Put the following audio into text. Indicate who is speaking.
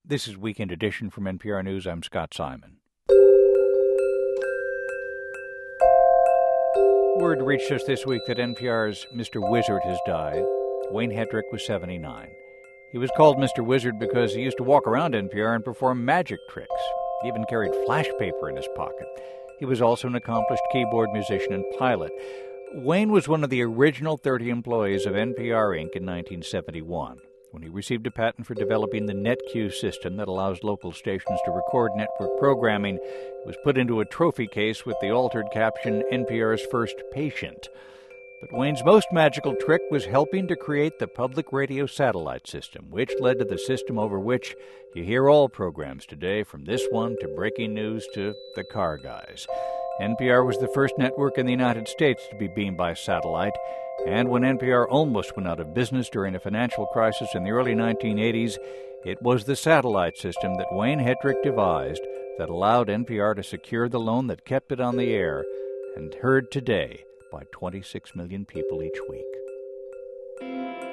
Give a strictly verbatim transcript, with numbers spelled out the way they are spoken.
Speaker 1: This is Weekend Edition from N P R News. I'm Scott Simon. Word reached us this week that N P R's Mister Wizard has died. Wayne Hedrick was seventy-nine. He was called Mister Wizard because he used to walk around N P R and perform magic tricks. He even carried flash paper in his pocket. He was also an accomplished keyboard musician and pilot. Wayne was one of the original thirty employees of N P R Incorporated in nineteen seventy-one. When he received a patent for developing the NetQ system that allows local stations to record network programming, it was put into a trophy case with the altered caption, N P R's First Patient. But Wayne's most magical trick was helping to create the public radio satellite system, which led to the system over which you hear all programs today, from this one to breaking news to the car guys. N P R was the first network in the United States to be beamed by satellite, and when N P R almost went out of business during a financial crisis in the early nineteen eighties, it was the satellite system that Wayne Hedrick devised that allowed N P R to secure the loan that kept it on the air and heard today by twenty-six million people each week.